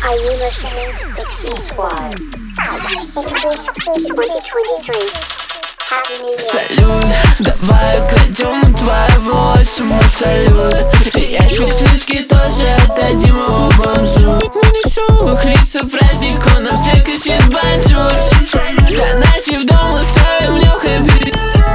Are you listening to Big C Squad? Introduced 2023. Happy New Year. Салют, давай украдем у твоего отчима салют. И ящик с виски тоже отдадим его бомжу. Мы веселых лицах праздник, он нам всех кричит бонжур. Заначив дом, устроим легкой перед.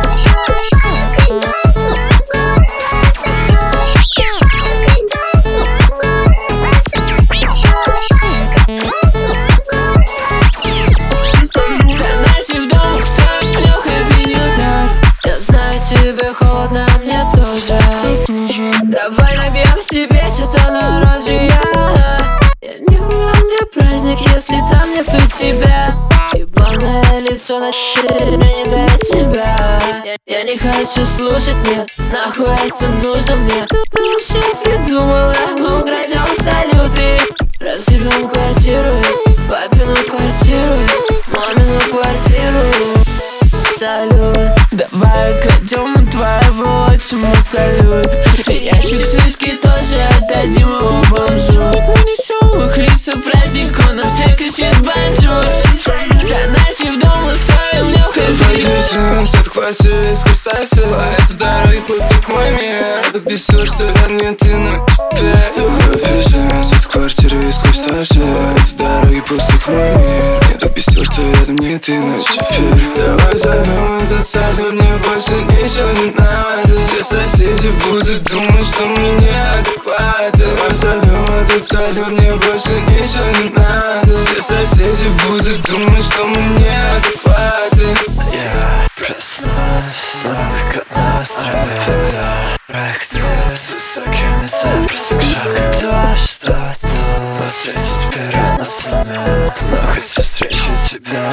Тебе холодно, мне тоже. Давай набьем себе что-то на оружие. Нихуя мне праздник, если там нету тебя. Ебаное лицо на мне не до тебя. Я не хочу слушать, нет, нахуй это нужно мне. Ты вообще придумала, мы украдем салюты. Разъебем квартиру, папину квартиру, мамину квартиру. Салют, давай украдем у твоего отчима салют. И ящик с виски тоже отдадим его бомжу. На веселых лицах праздник, он нам всех кричит бонжур. Заначив дом, устроим легкой перед. От квартиры сквозь такси, это дороги пустых мой мир. Это бесит, что вернее ты, но теперь от квартиры сквозь такси, это дороги пустых мой мир. Это бесит, что рядом не ты, но теперь. Давай взорвем этот салют, мне больше ничего не надо. Все соседи будут думать, что мы неадекваты. Давай взорвем этот салют, мне больше ничего не надо. Все соседи будут думать, что мы неадекваты. Я проснулась вновь на острове. Проектил с высокими запросами. Кто что встретить первым на самом. Но хочу встречать тебя.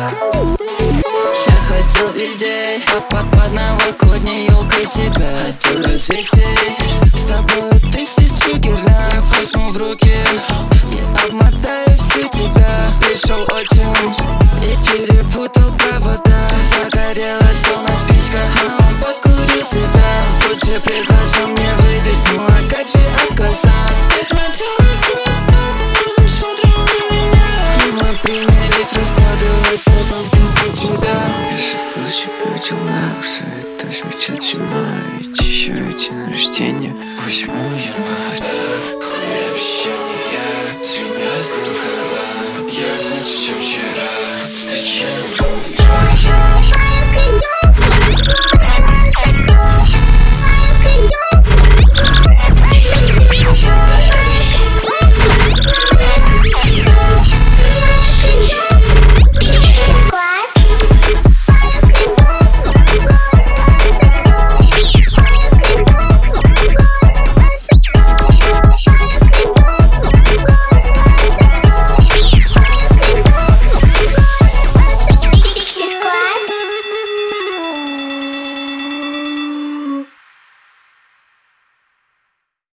Я хотел везде, под новогодней елкой тебя хотел развеселить. С тобой тысячу гирлянд возьму в руки и обмотаю всю тебя. Пришел отчим и перепутал провода. Загорелась словно спичка, а он подкурил себя. Тут же предложил мне выпить, ну а как же отказать? Я смотрел на тебя, не смотрел на меня. И мы принялись раскладывать потом тебя. Если бы у тебя дела, советую отмечать зимой. Ведь еще и день рождения 8 января.